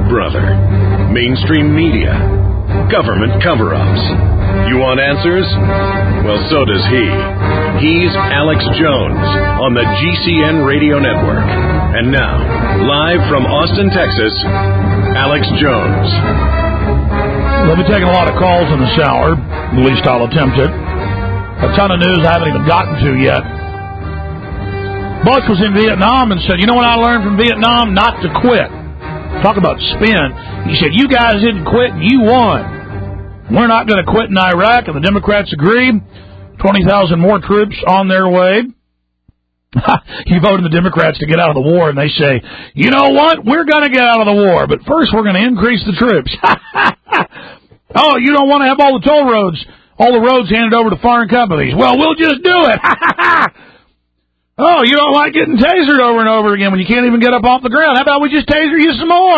brother. Mainstream media. Government cover-ups. You want answers? Well, so does he. He's Alex Jones on the GCN Radio Network. And now, live from Austin, Texas, Alex Jones. We'll be taking a lot of calls in this hour. At least I'll attempt it. A ton of news I haven't even gotten to yet. Bush was in Vietnam and said, you know what I learned from Vietnam? Not to quit. Talk about spin. He said, you guys didn't quit and you won. We're not going to quit in Iraq, and the Democrats agreed. 20,000 more troops on their way. You voted the Democrats to get out of the war, and they say, you know what? We're going to get out of the war, but first we're going to increase the troops. Oh, you don't want to have all the toll roads, all the roads handed over to foreign companies. Well, we'll just do it. Oh, you don't like getting tasered over and over again when you can't even get up off the ground. How about we just taser you some more?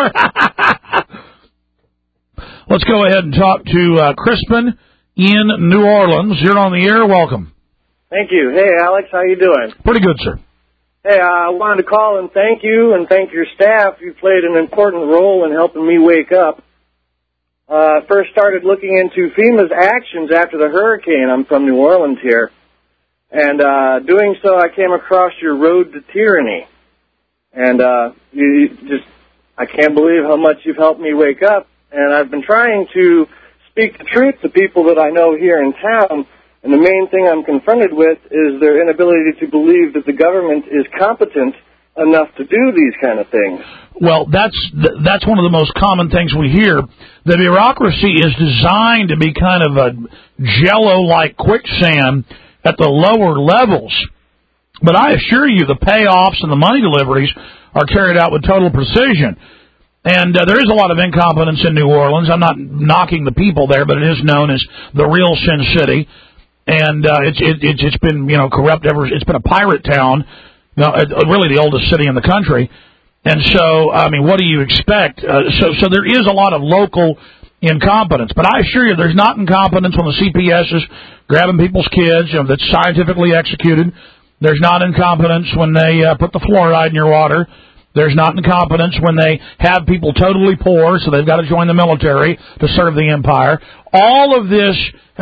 Let's go ahead and talk to Crispin in New Orleans. You're on the air. Welcome. Thank you. Hey, Alex, how you doing? Pretty good, sir. Hey, I wanted to call and thank you and thank your staff. You played an important role in helping me wake up. First started looking into FEMA's actions after the hurricane. I'm from New Orleans here. And doing so, I came across your Road to Tyranny. And I can't believe how much you've helped me wake up. And I've been trying to speak the truth to people that I know here in town. And the main thing I'm confronted with is their inability to believe that the government is competent enough to do these kind of things. Well, that's one of the most common things we hear. The bureaucracy is designed to be kind of a jello-like quicksand at the lower levels. But I assure you the payoffs and the money deliveries are carried out with total precision. And there is a lot of incompetence in New Orleans. I'm not knocking the people there, but it is known as the real Sin City. And it's been, corrupt it's been a pirate town, really the oldest city in the country. And so, what do you expect? So there is a lot of local incompetence. But I assure you there's not incompetence when the CPS is grabbing people's kids, that's scientifically executed. There's not incompetence when they put the fluoride in your water. There's not incompetence when they have people totally poor, so they've got to join the military to serve the empire. All of this,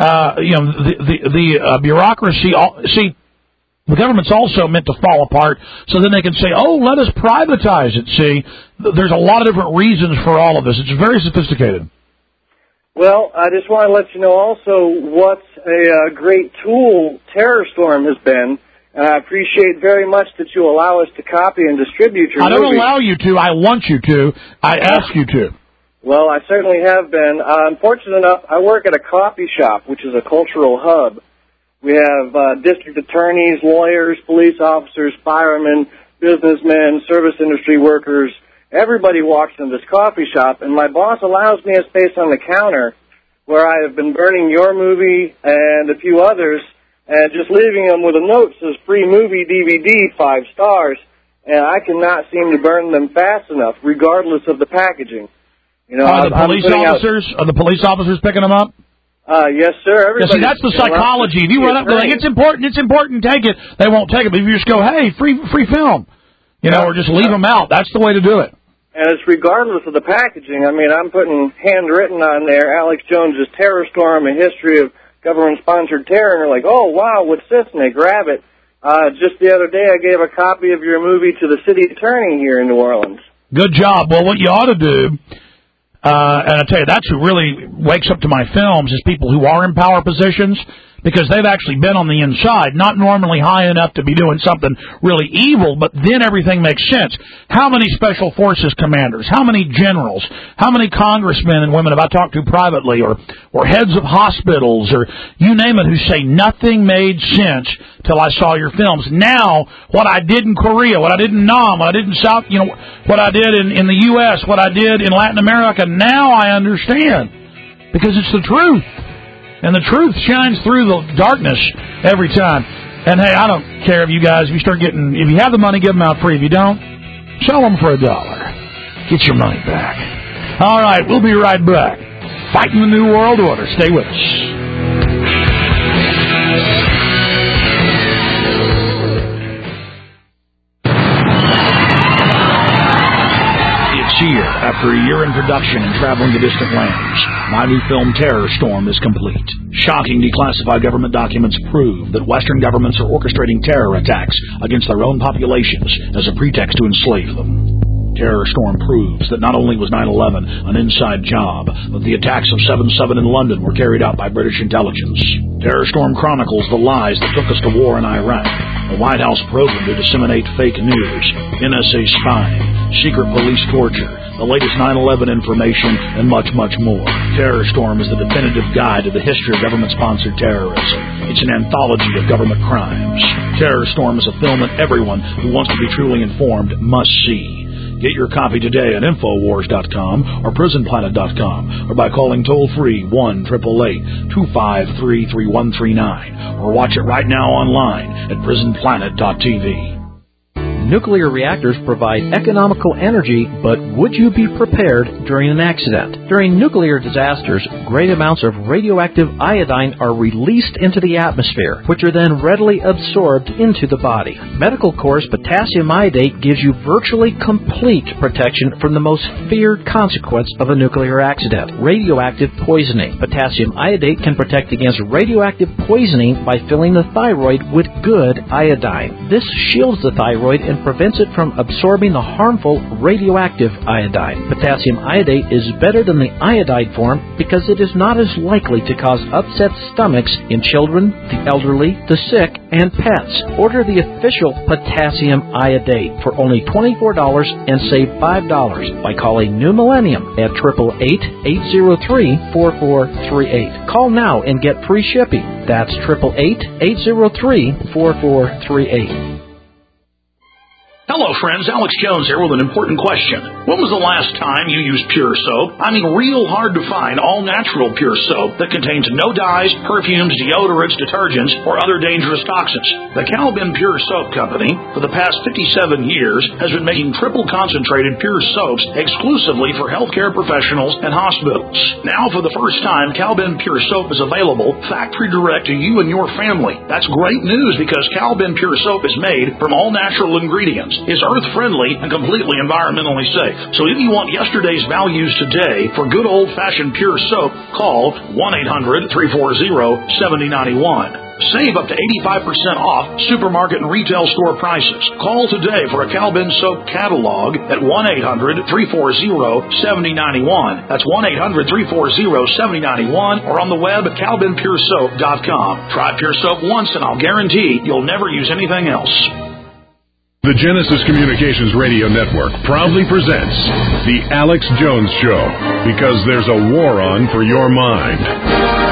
the bureaucracy, see, the government's also meant to fall apart so then they can say, oh, let us privatize it. See, there's a lot of different reasons for all of this. It's very sophisticated. Well, I just want to let you know also what a great tool TerrorStorm has been. And I appreciate very much that you allow us to copy and distribute your movie. I don't allow you to. I want you to. I ask you to. Well, I certainly have been. Fortunate enough, I work at a coffee shop, which is a cultural hub. We have district attorneys, lawyers, police officers, firemen, businessmen, service industry workers. Everybody walks into this coffee shop, and my boss allows me a space on the counter where I have been burning your movie and a few others, and just leaving them with a note that says free movie DVD, 5 stars, and I cannot seem to burn them fast enough, regardless of the packaging. Are the police officers picking them up? Yes, sir. See, that's the psychology. If you run up, they're like, it's important, take it. They won't take it. But if you just go, hey, free film, or just leave them out, that's the way to do it. And it's regardless of the packaging. I'm putting handwritten on there, Alex Jones's TerrorStorm, a history of government-sponsored terror, and they're like, oh, wow, what's this? And they grab it. Just the other day, I gave a copy of your movie to the city attorney here in New Orleans. Good job. Well, what you ought to do, and I tell you, that's who really wakes up to my films, is people who are in power positions, because they've actually been on the inside, not normally high enough to be doing something really evil, but then everything makes sense. How many Special Forces commanders, how many generals, how many congressmen and women have I talked to privately, or heads of hospitals, or you name it, who say nothing made sense till I saw your films. Now, what I did in Korea, what I did in Nam, what I did in South, what I did in the U.S., what I did in Latin America, now I understand, because it's the truth. And the truth shines through the darkness every time. And, hey, I don't care if you have the money, give them out free. If you don't, sell them for $1. Get your money back. All right, we'll be right back. Fighting the New World Order. Stay with us. It's here. After a year in production and traveling to distant lands, my new film Terror Storm is complete. Shocking declassified government documents prove that Western governments are orchestrating terror attacks against their own populations as a pretext to enslave them. Terror Storm proves that not only was 9/11 an inside job, but the attacks of 7/7 in London were carried out by British intelligence. Terror Storm chronicles the lies that took us to war in Iraq, the White House program to disseminate fake news, NSA spying, secret police torture, the latest 9/11 information, and much, much more. Terror Storm is the definitive guide to the history of government-sponsored terrorism. It's an anthology of government crimes. Terror Storm is a film that everyone who wants to be truly informed must see. Get your copy today at Infowars.com or PrisonPlanet.com or by calling toll-free 1-888-253-3139 or watch it right now online at PrisonPlanet.tv. Nuclear reactors provide economical energy, but would you be prepared during an accident? During nuclear disasters, great amounts of radioactive iodine are released into the atmosphere, which are then readily absorbed into the body. Medical Corps' potassium iodate gives you virtually complete protection from the most feared consequence of a nuclear accident, radioactive poisoning. Potassium iodate can protect against radioactive poisoning by filling the thyroid with good iodine. This shields the thyroid and prevents it from absorbing the harmful radioactive iodine. Potassium iodate is better than the iodide form because it is not as likely to cause upset stomachs in children, the elderly, the sick, and pets. Order the official potassium iodate for only $24 and save $5 by calling New Millennium at 888-803-4438. Call now and get free shipping. That's 888-803-4438. Hello, friends. Alex Jones here with an important question. When was the last time you used Pure Soap? I mean, real hard to find all-natural Pure Soap that contains no dyes, perfumes, deodorants, detergents, or other dangerous toxins. The Calvin Pure Soap Company, for the past 57 years, has been making triple-concentrated Pure Soaps exclusively for healthcare professionals and hospitals. Now, for the first time, Calvin Pure Soap is available factory direct to you and your family. That's great news because Calvin Pure Soap is made from all-natural ingredients, is earth-friendly, and completely environmentally safe. So if you want yesterday's values today for good old-fashioned Pure Soap, call 1-800-340-7091. Save up to 85% off supermarket and retail store prices. Call today for a Calvin Soap catalog at 1-800-340-7091. That's 1-800-340-7091 or on the web at CalvinPureSoap.com. Try Pure Soap once and I'll guarantee you'll never use anything else. The Genesis Communications Radio Network proudly presents The Alex Jones Show, because there's a war on for your mind.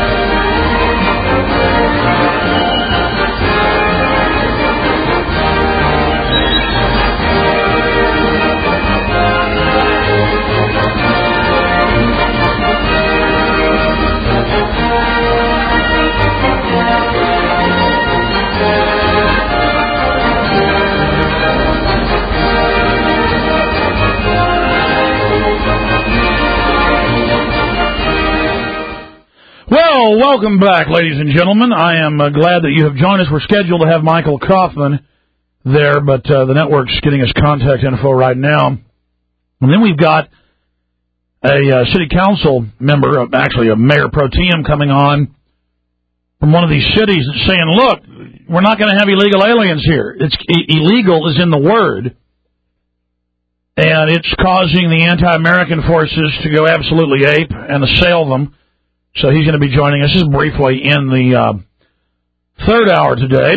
Well, welcome back, ladies and gentlemen. I am glad that you have joined us. We're scheduled to have Michael Kaufman there, but the network's getting us contact info right now. And then we've got a city council member, actually a mayor pro tem coming on from one of these cities that's saying, look, we're not going to have illegal aliens here. It's illegal is in the word, and it's causing the anti-American forces to go absolutely ape and assail them. So he's going to be joining us just briefly in the third hour today.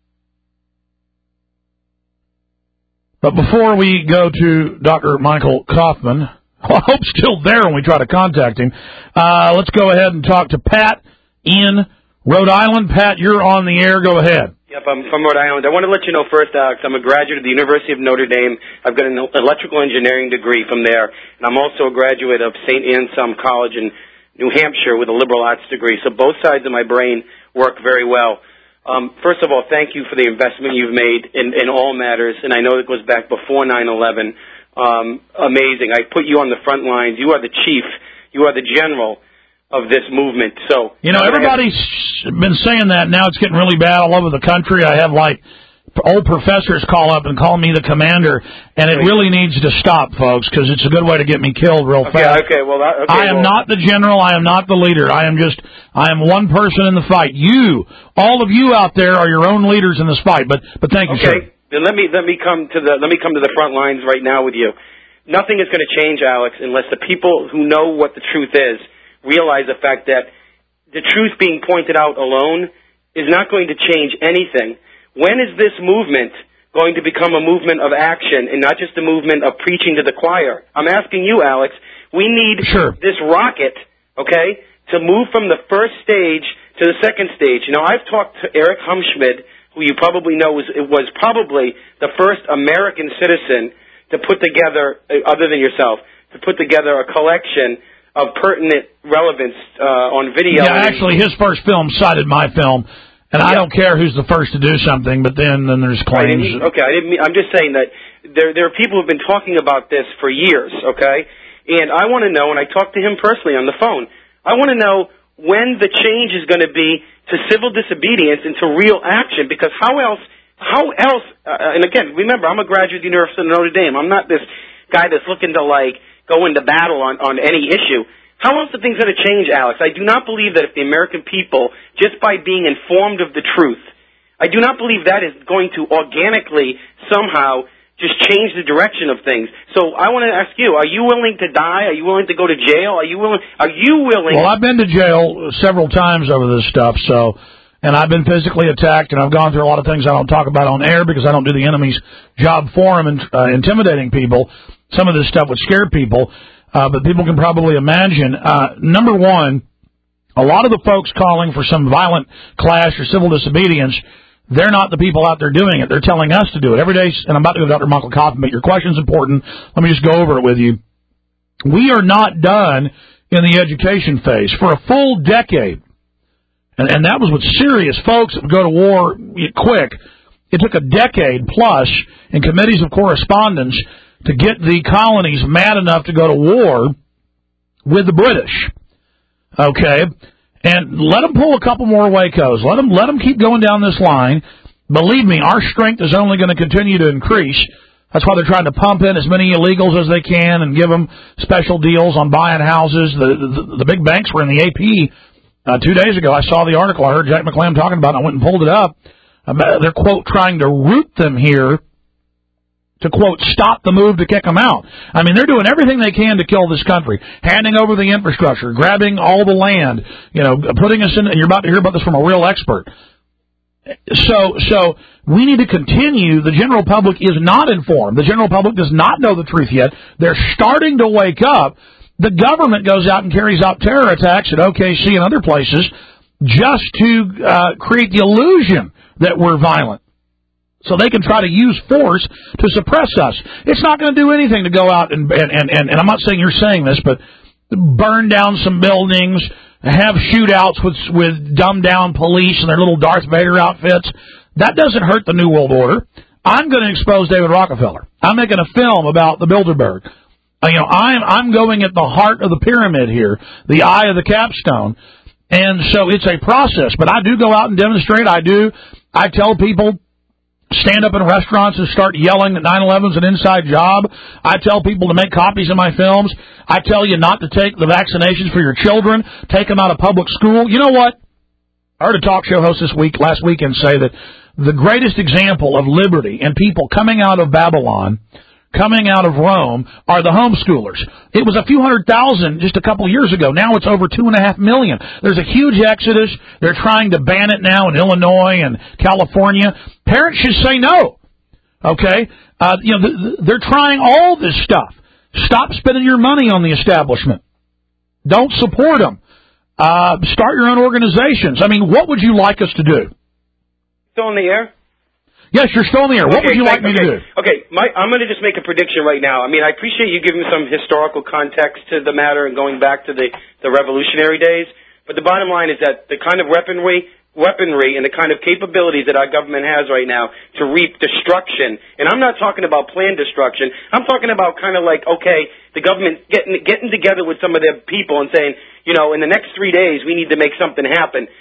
But before we go to Dr. Michael Kaufman, I hope still there when we try to contact him, let's go ahead and talk to Pat in Rhode Island. Pat, you're on the air. Go ahead. Yep, I'm from Rhode Island. I want to let you know first, Alex, I'm a graduate of the University of Notre Dame. I've got an electrical engineering degree from there, and I'm also a graduate of St. Anselm College in New Hampshire with a liberal arts degree. So both sides of my brain work very well. First of all, thank you for the investment you've made in all matters, and I know it goes back before 9/11. Amazing. I put you on the front lines. You are the chief. You are the general of this movement. So everybody's been saying that. Now it's getting really bad all over the country. I have old professors call up and call me the commander, and it really needs to stop, folks, because it's a good way to get me killed real fast. I am not the general. I am not the leader. I am one person in the fight. All of you out there are your own leaders in this fight. But thank you, sir. Then let me come to the front lines right now with you. Nothing is going to change, Alex, unless the people who know what the truth is realize the fact that the truth being pointed out alone is not going to change anything. When is this movement going to become a movement of action and not just a movement of preaching to the choir? I'm asking you, Alex. We need this rocket, okay, to move from the first stage to the second stage. You know, I've talked to Eric Humschmid, who you probably know was probably the first American citizen to put together, other than yourself, to put together a collection of pertinent relevance on video. Yeah, actually, his first film cited my film. And I don't care who's the first to do something, but then there's claims. I'm just saying that there are people who've been talking about this for years, okay? And I want to know, and I talked to him personally on the phone, I want to know when the change is going to be to civil disobedience and to real action, because how else, and again, remember, I'm a graduate of the University of Notre Dame. I'm not this guy that's looking to, go into battle on any issue. How else are things going to change, Alex? I do not believe that if the American people, just by being informed of the truth, I do not believe that is going to organically somehow just change the direction of things. So I want to ask you, are you willing to die? Are you willing to go to jail? Are you willing? Well, I've been to jail several times over this stuff, and I've been physically attacked, and I've gone through a lot of things I don't talk about on air because I don't do the enemy's job for them and intimidating people. Some of this stuff would scare people. But people can probably imagine. Number one, a lot of the folks calling for some violent clash or civil disobedience, they're not the people out there doing it. They're telling us to do it every day. And I'm about to go to Dr. Michael Coffin, but your question's important. Let me just go over it with you. We are not done in the education phase for a full decade. And that was with serious folks that would go to war quick. It took a decade plus in committees of correspondence to get the colonies mad enough to go to war with the British, okay? And let them pull a couple more Wacos. Let them keep going down this line. Believe me, our strength is only going to continue to increase. That's why they're trying to pump in as many illegals as they can and give them special deals on buying houses. The big banks were in the AP 2 days ago. I saw the article. I heard Jack McClam talking about it. I went and pulled it up. They're, quote, trying to root them here to, quote, stop the move to kick them out. I mean, they're doing everything they can to kill this country, handing over the infrastructure, grabbing all the land, putting us in, and you're about to hear about this from a real expert. So we need to continue. The general public is not informed. The general public does not know the truth yet. They're starting to wake up. The government goes out and carries out terror attacks at OKC and other places just to create the illusion that we're violent, so they can try to use force to suppress us. It's not going to do anything to go out and I'm not saying you're saying this, but burn down some buildings, have shootouts with dumbed-down police and their little Darth Vader outfits. That doesn't hurt the New World Order. I'm going to expose David Rockefeller. I'm making a film about the Bilderberg. I'm going at the heart of the pyramid here, the eye of the capstone. And so it's a process. But I do go out and demonstrate. I tell people, stand up in restaurants and start yelling that 9/11's an inside job. I tell people to make copies of my films. I tell you not to take the vaccinations for your children. Take them out of public school. You know what? I heard a talk show host last weekend say that the greatest example of liberty and people coming out of Babylon, coming out of Rome, are the homeschoolers. It was a few 100,000 just a couple years ago. Now it's over 2.5 million. There's a huge exodus. They're trying to ban it now in Illinois and California. Parents should say no. Okay? They're trying all this stuff. Stop spending your money on the establishment. Don't support them. Start your own organizations. I mean, what would you like us to do? Still in the air? Yes, you're still in the air. What would you like me to do? Okay, I'm going to just make a prediction right now. I mean, I appreciate you giving me some historical context to the matter and going back to the revolutionary days. But the bottom line is that the kind of weaponry and the kind of capabilities that our government has right now to reap destruction, and I'm not talking about planned destruction. I'm talking about kind of like, okay, the government getting together with some of their people and saying, in the next 3 days we need to make something happen.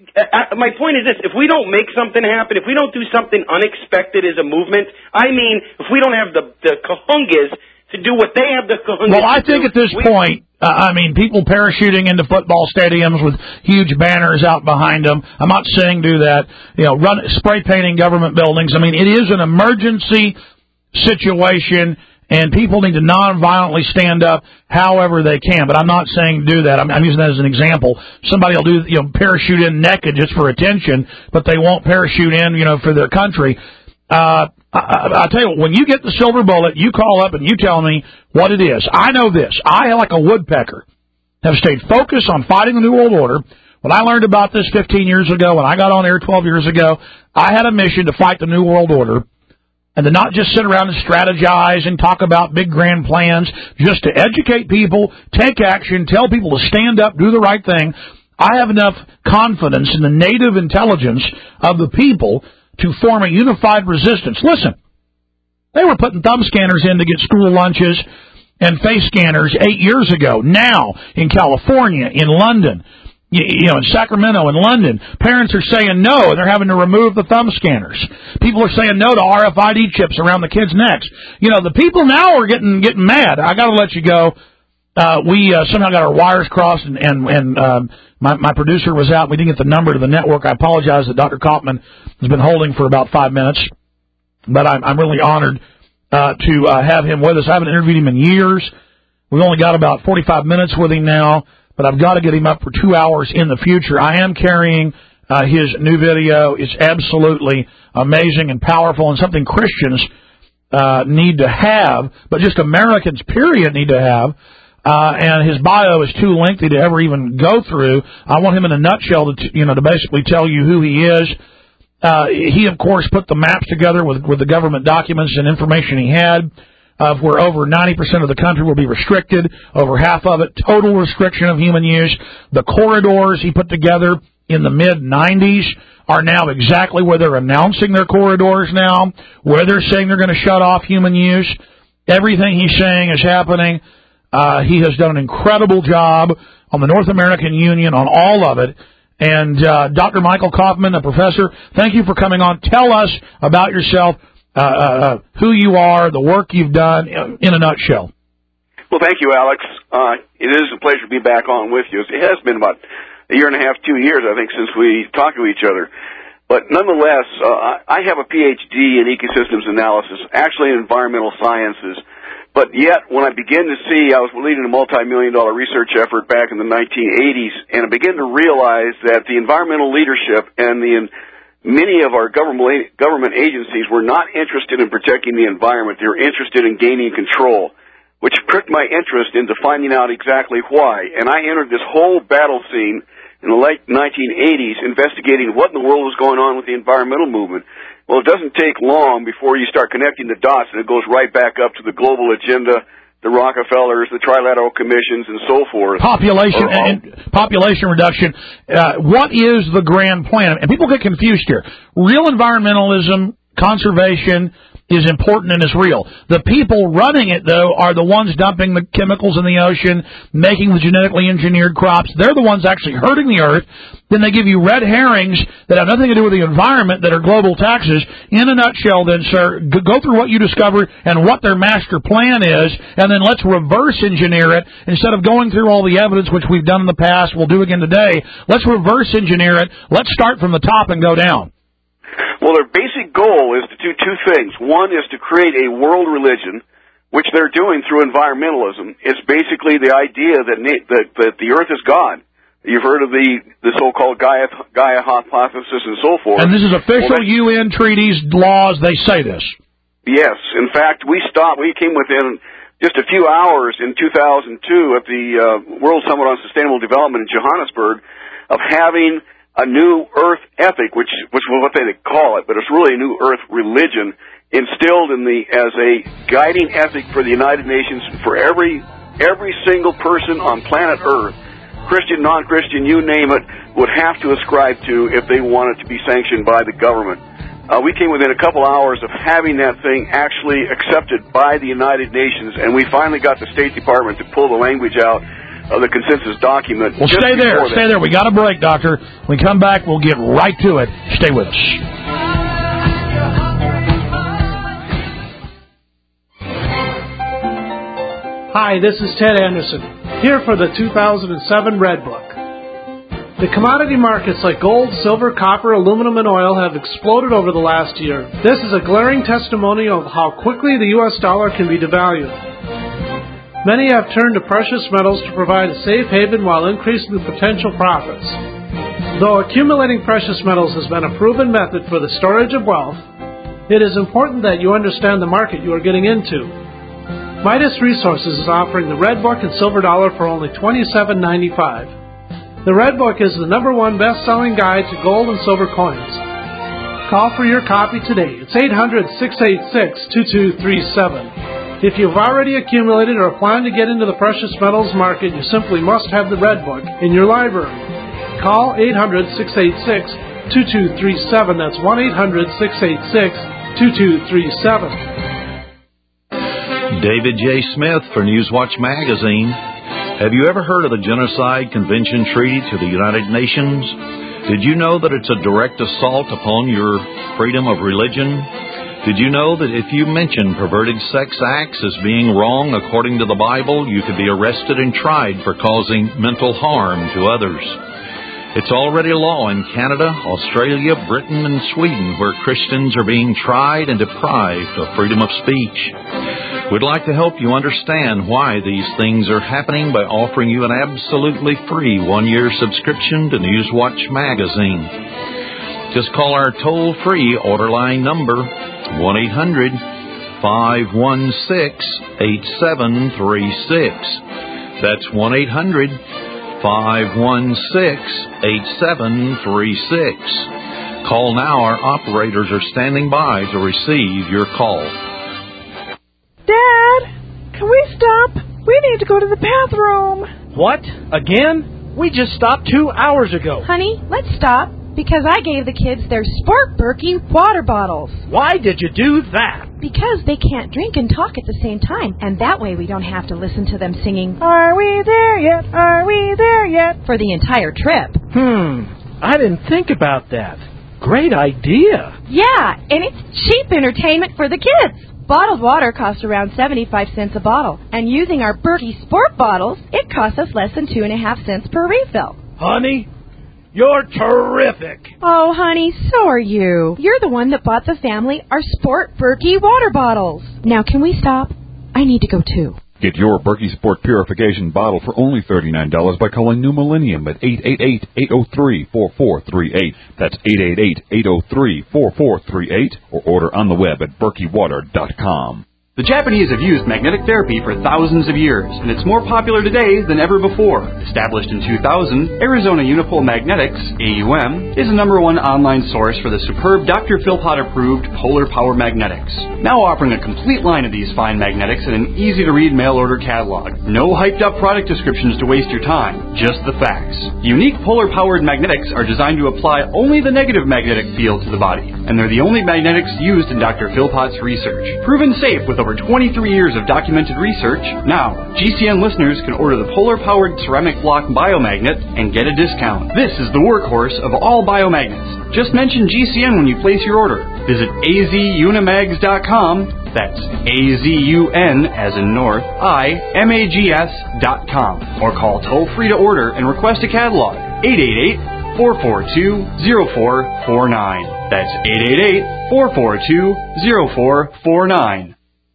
my point is this: if we don't make something happen, if we don't do something unexpected as a movement, I mean, if we don't have the kahungas to do what they have the kahungas. Well, I think at this point, people parachuting into football stadiums with huge banners out behind them. I'm not saying do that. Spray painting government buildings. I mean, it is an emergency situation, and people need to nonviolently stand up however they can. But I'm not saying do that. I'm using that as an example. Somebody will do parachute in naked just for attention, but they won't parachute in for their country. I'll tell you what, when you get the silver bullet, you call up and you tell me what it is. I know this. I, like a woodpecker, have stayed focused on fighting the New World Order. When I learned about this 15 years ago, when I got on air 12 years ago, I had a mission to fight the New World Order and to not just sit around and strategize and talk about big grand plans, just to educate people, take action, tell people to stand up, do the right thing. I have enough confidence in the native intelligence of the people to form a unified resistance. Listen, they were putting thumb scanners in to get school lunches and face scanners 8 years ago. Now, in California, in London, in Sacramento, in London, parents are saying no, and they're having to remove the thumb scanners. People are saying no to RFID chips around the kids' necks. The people now are getting mad. I got to let you go. We somehow got our wires crossed, and my producer was out. We didn't get the number to the network. I apologize that Dr. Kaufman has been holding for about 5 minutes, but I'm really honored to have him with us. I haven't interviewed him in years. We've only got about 45 minutes with him now, but I've got to get him up for 2 hours in the future. I am carrying his new video. It's absolutely amazing and powerful, and something Christians need to have, but just Americans, period, need to have. And his bio is too lengthy to ever even go through. I want him in a nutshell to basically tell you who he is. He, of course, put the maps together with the government documents and information he had of where over 90% of the country will be restricted, over half of it total restriction of human use. The corridors he put together in the mid-'90s are now exactly where they're announcing their corridors now, where they're saying they're going to shut off human use. Everything he's saying is happening. He has done an incredible job on the North American Union, on all of it. And Dr. Michael Kaufman, a professor, thank you for coming on. Tell us about yourself, who you are, the work you've done, in a nutshell. Well, thank you, Alex. It is a pleasure to be back on with you. It has been about a year and a half, 2 years, I think, since we talked to each other. But nonetheless, I have a PhD in ecosystems analysis, actually in environmental sciences. But yet, when I began to see, I was leading a multi-million-dollar research effort back in the 1980s, and I began to realize that the environmental leadership and many of our government agencies were not interested in protecting the environment. They were interested in gaining control, which pricked my interest into finding out exactly why. And I entered this whole battle scene in the late 1980s, investigating what in the world was going on with the environmental movement. Well, it doesn't take long before you start connecting the dots, and it goes right back up to the global agenda, the Rockefellers, the Trilateral Commissions, and so forth. Population reduction. What is the grand plan? And people get confused here. Real environmentalism, conservation, is important and is real. The people running it, though, are the ones dumping the chemicals in the ocean, making the genetically engineered crops. They're the ones actually hurting the earth. Then they give you red herrings that have nothing to do with the environment that are global taxes. In a nutshell, then, sir, go through what you discovered and what their master plan is, and then let's reverse engineer it. Instead of going through all the evidence, which we've done in the past, we'll do again today, let's reverse engineer it. Let's start from the top and go down. Well, their basic goal is to do two things. One is to create a world religion, which they're doing through environmentalism. It's basically the idea that the earth is God. You've heard of the so-called Gaia hypothesis and so forth. And this is official UN treaties, laws, they say this. Yes. In fact, we came within just a few hours in 2002 at the World Summit on Sustainable Development in Johannesburg of having a new earth ethic, which was what they call it, but it's really a new earth religion instilled as a guiding ethic for the United Nations for every single person on planet Earth, Christian, non-Christian, you name it, would have to ascribe to if they want it to be sanctioned by the government. We came within a couple hours of having that thing actually accepted by the United Nations, and we finally got the State Department to pull the language out the consensus document. Well, stay there. Stay there. We got a break, Doctor. When we come back, we'll get right to it. Stay with us. Hi, this is Ted Anderson, here for the 2007 Red Book. The commodity markets like gold, silver, copper, aluminum, and oil have exploded over the last year. This is a glaring testimonial of how quickly the U.S. dollar can be devalued. Many have turned to precious metals to provide a safe haven while increasing the potential profits. Though accumulating precious metals has been a proven method for the storage of wealth, it is important that you understand the market you are getting into. Midas Resources is offering the Red Book and Silver Dollar for only $27.95. The Red Book is the #1 best-selling guide to gold and silver coins. Call for your copy today. It's 800-686-2237. If you've already accumulated or plan to get into the precious metals market, you simply must have the Red Book in your library. Call 800-686-2237. That's 1-800-686-2237. David J. Smith for Newswatch Magazine. Have you ever heard of the Genocide Convention Treaty to the United Nations? Did you know that it's a direct assault upon your freedom of religion? Did you know that if you mention perverted sex acts as being wrong according to the Bible, you could be arrested and tried for causing mental harm to others? It's already law in Canada, Australia, Britain, and Sweden, where Christians are being tried and deprived of freedom of speech. We'd like to help you understand why these things are happening by offering you an absolutely free 1-year subscription to Newswatch Magazine. Just call our toll-free order line number, 1-800-516-8736. That's 1-800-516-8736. Call now. Our operators are standing by to receive your call. Dad, can we stop? We need to go to the bathroom. What? Again? We just stopped 2 hours ago. Honey, let's stop, because I gave the kids their Sport Berkey water bottles. Why did you do that? Because they can't drink and talk at the same time, and that way we don't have to listen to them singing, "Are we there yet? Are we there yet?" for the entire trip. I didn't think about that. Great idea. Yeah, and it's cheap entertainment for the kids. Bottled water costs around 75 cents a bottle, and using our Berkey Sport bottles, it costs us less than 2.5 cents per refill. Honey, you're terrific. Oh, honey, so are you. You're the one that bought the family our Sport Berkey water bottles. Now, can we stop? I need to go, too. Get your Berkey Sport Purification bottle for only $39 by calling New Millennium at 888-803-4438. That's 888-803-4438, or order on the web at berkeywater.com. The Japanese have used magnetic therapy for thousands of years, and it's more popular today than ever before. Established in 2000, Arizona Unipole Magnetics, AUM, is the #1 online source for the superb Dr. Philpott-approved Polar Power Magnetics. Now offering a complete line of these fine magnetics in an easy-to-read mail-order catalog. No hyped-up product descriptions to waste your time, just the facts. Unique polar-powered magnetics are designed to apply only the negative magnetic field to the body, and they're the only magnetics used in Dr. Philpott's research. Proven safe with over 23 years of documented research. Now, GCN listeners can order the polar-powered ceramic block biomagnet and get a discount. This is the workhorse of all biomagnets. Just mention GCN when you place your order. Visit azunimags.com. That's AZUN as in North, IMAGS.com. Or call toll-free to order and request a catalog. 888-442-0449. That's 888-442-0449.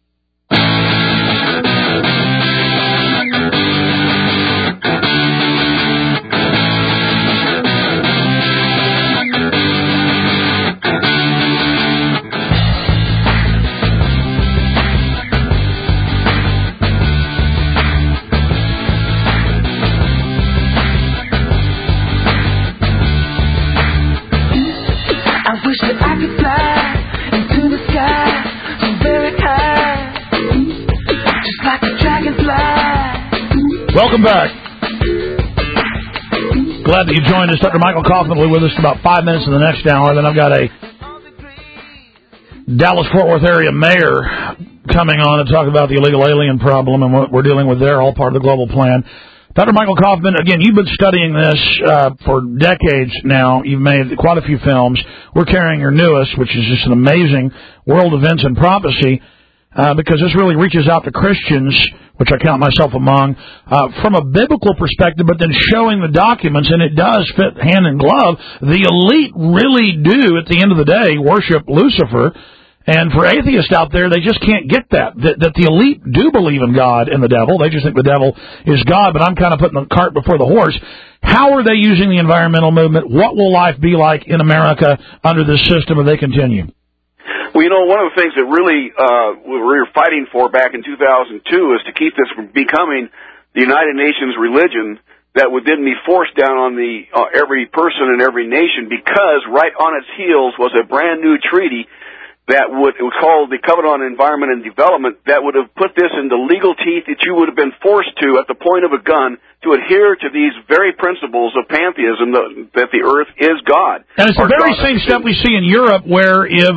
Welcome back. Glad that you joined us. Dr. Michael Kaufman will be with us for about 5 minutes in the next hour. Then I've got a Dallas-Fort Worth area mayor coming on to talk about the illegal alien problem and what we're dealing with there, all part of the global plan. Dr. Michael Kaufman, again, you've been studying this for decades now. You've made quite a few films. We're carrying your newest, which is just an amazing World Events and Prophecy, because this really reaches out to Christians, which I count myself among, from a biblical perspective, but then showing the documents, and it does fit hand in glove. The elite really do, at the end of the day, worship Lucifer. And for atheists out there, they just can't get that the elite do believe in God and the devil. They just think the devil is God, but I'm kind of putting the cart before the horse. How are they using the environmental movement? What will life be like in America under this system if they continue? Well, one of the things that really we were fighting for back in 2002 is to keep this from becoming the United Nations religion that would then be forced down on every person in every nation, because right on its heels was a brand new treaty that it was called the Covenant on Environment and Development, that would have put this into legal teeth that you would have been forced to, at the point of a gun, to adhere to these very principles of pantheism, that the earth is God. And it's the very same stuff we see in Europe, where if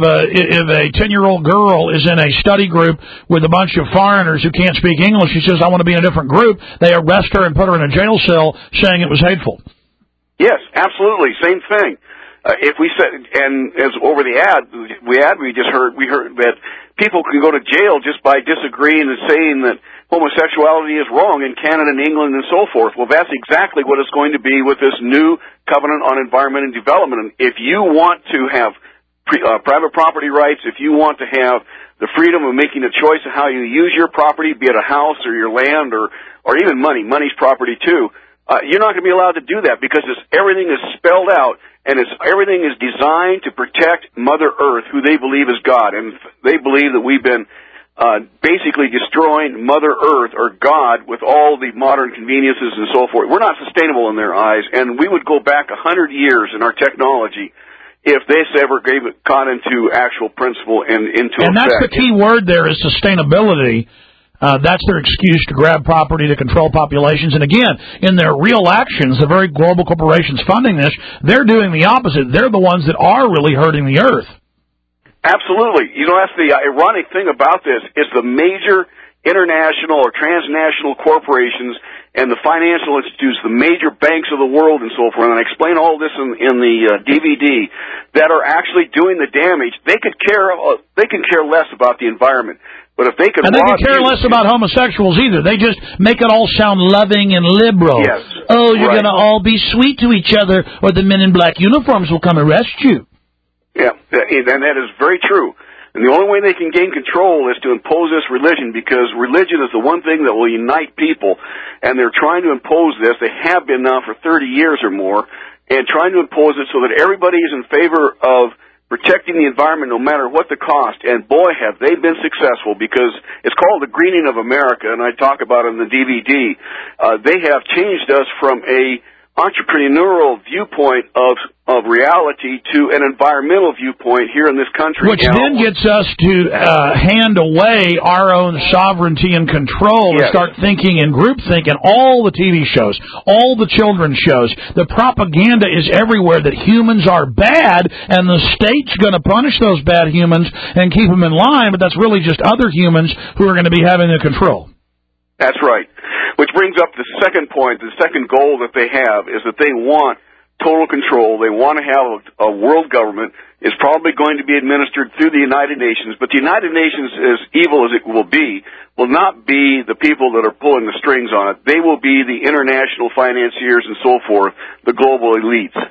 a 10-year-old girl is in a study group with a bunch of foreigners who can't speak English, she says, I want to be in a different group, they arrest her and put her in a jail cell saying it was hateful. Yes, absolutely, same thing. If we said, and as over the ad we heard that people can go to jail just by disagreeing and saying that homosexuality is wrong in Canada and England and so forth. Well, that's exactly what it's going to be with this new Covenant on Environment and Development. And if you want to have private property rights, if you want to have the freedom of making a choice of how you use your property, be it a house or your land or even money's property too, you're not going to be allowed to do that, because everything is spelled out. And everything is designed to protect Mother Earth, who they believe is God. And they believe that we've been basically destroying Mother Earth, or God, with all the modern conveniences and so forth. We're not sustainable in their eyes, and we would go back 100 years in our technology if this ever got into actual principle and into effect. And that's the key word there, is sustainability. That's their excuse to grab property, to control populations. And again, in their real actions, the very global corporations funding this, they're doing the opposite. They're the ones that are really hurting the earth. Absolutely. That's the ironic thing about this, is the major international or transnational corporations and the financial institutes, the major banks of the world and so forth, and I explain all this in the DVD, that are actually doing the damage. They can care less about the environment. But if they could, and they can care less about homosexuals either. They just make it all sound loving and liberal. Yes. Oh, you're going to all be sweet to each other, or the men in black uniforms will come arrest you. Yeah, and that is very true. And the only way they can gain control is to impose this religion, because religion is the one thing that will unite people. And they're trying to impose this. They have been now for 30 years or more, and trying to impose it so that everybody is in favor of protecting the environment no matter what the cost. And boy, have they been successful, because it's called the greening of America, and I talk about it in the DVD. They have changed us from a entrepreneurial viewpoint of reality to an environmental viewpoint here in this country. Which then gets us to hand away our own sovereignty and control, yes, and start thinking in groupthink, and all the TV shows, all the children's shows. The propaganda is everywhere that humans are bad, and the state's going to punish those bad humans and keep them in line, but that's really just other humans who are going to be having the control. That's right. Which brings up the second point, the second goal that they have, is that they want total control. They want to have a world government. It's probably going to be administered through the United Nations, but the United Nations, as evil as it will not be the people that are pulling the strings on it. They will be the international financiers and so forth, the global elites.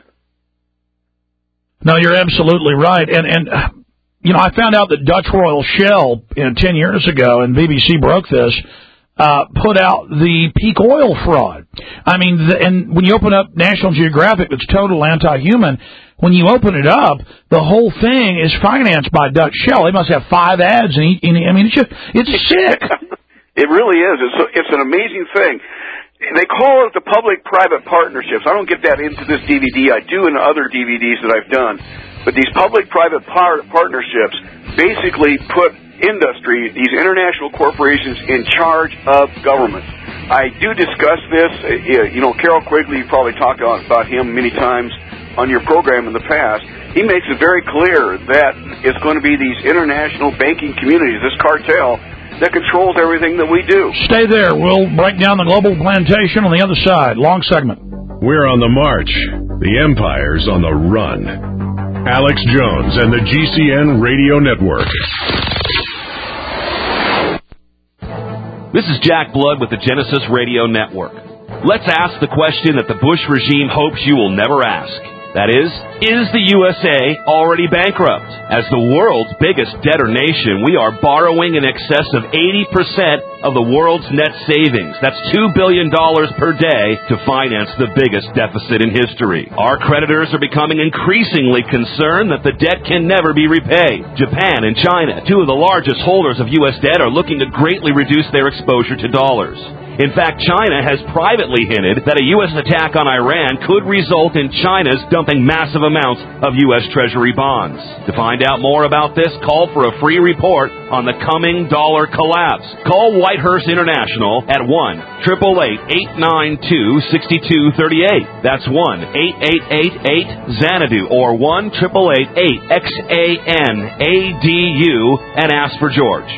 No, you're absolutely right. And I found out that Dutch Royal Shell 10 years ago, and BBC broke this, put out the peak oil fraud. I mean, and when you open up National Geographic, it's total anti-human. When you open it up, the whole thing is financed by Dutch Shell. They must have 5 ads, and I mean, it's sick. It really is. It's an amazing thing. They call it the public-private partnerships. I don't get that into this DVD. I do in other DVDs that I've done. But these public-private partnerships basically put industry, these international corporations, in charge of government. I do discuss this. Carroll Quigley, you probably talked about him many times on your program in the past. He makes it very clear that it's going to be these international banking communities, this cartel, that controls everything that we do. Stay there. We'll break down the global plantation on the other side. Long segment. We're on the march. The empire's on the run. Alex Jones and the GCN Radio Network. This is Jack Blood with the Genesis Radio Network. Let's ask the question that the Bush regime hopes you will never ask. That is the USA already bankrupt? As the world's biggest debtor nation, we are borrowing in excess of 80% of the world's net savings. That's $2 billion per day to finance the biggest deficit in history. Our creditors are becoming increasingly concerned that the debt can never be repaid. Japan and China, two of the largest holders of U.S. debt, are looking to greatly reduce their exposure to dollars. In fact, China has privately hinted that a U.S. attack on Iran could result in China's dumping massive amounts of U.S. Treasury bonds. To find out more about this, call for a free report on the coming dollar collapse. Call Whitehurst International at 1-888-892-6238. That's 1-8888-XANADU or 1-888-XANADU and ask for George.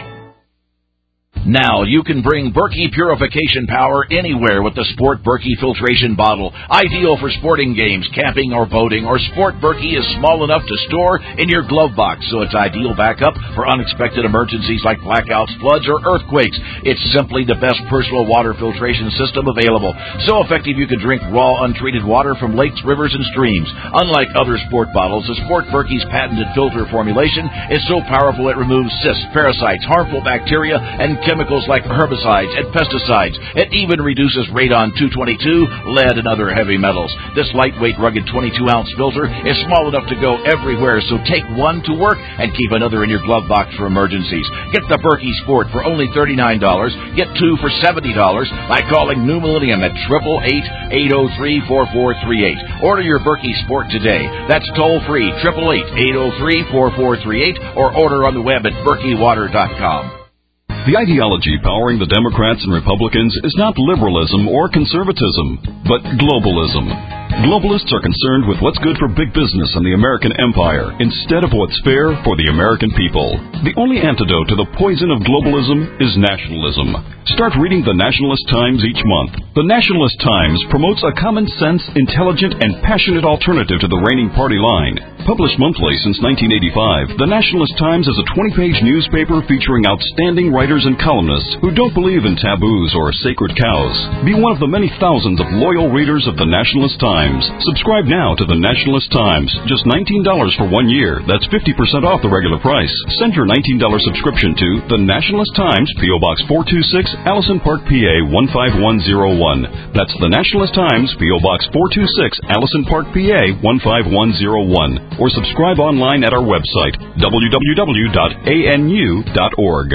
Now you can bring Berkey purification power anywhere with the Sport Berkey filtration bottle. Ideal for sporting games, camping, or boating. Or Sport Berkey is small enough to store in your glove box, so it's ideal backup for unexpected emergencies like blackouts, floods, or earthquakes. It's simply the best personal water filtration system available. So effective you can drink raw, untreated water from lakes, rivers, and streams. Unlike other sport bottles, the Sport Berkey's patented filter formulation is so powerful it removes cysts, parasites, harmful bacteria, and chemicals like herbicides and pesticides. It even reduces radon-222, lead, and other heavy metals. This lightweight, rugged 22-ounce filter is small enough to go everywhere, so take one to work and keep another in your glove box for emergencies. Get the Berkey Sport for only $39. Get two for $70 by calling New Millennium at 888-803-4438. Order your Berkey Sport today. That's toll-free, 888-803-4438, or order on the web at berkeywater.com. The ideology powering the Democrats and Republicans is not liberalism or conservatism, but globalism. Globalists are concerned with what's good for big business and the American empire instead of what's fair for the American people. The only antidote to the poison of globalism is nationalism. Start reading the Nationalist Times each month. The Nationalist Times promotes a common sense, intelligent, and passionate alternative to the reigning party line. Published monthly since 1985, the Nationalist Times is a 20-page newspaper featuring outstanding writers and columnists who don't believe in taboos or sacred cows. Be one of the many thousands of loyal readers of the Nationalist Times. Subscribe now to the Nationalist Times. Just $19 for 1 year. That's 50% off the regular price. Send your $19 subscription to the Nationalist Times, P.O. Box 426, Allison Park, PA 15101. That's the Nationalist Times, P.O. Box 426, Allison Park, PA 15101. Or subscribe online at our website, www.anu.org.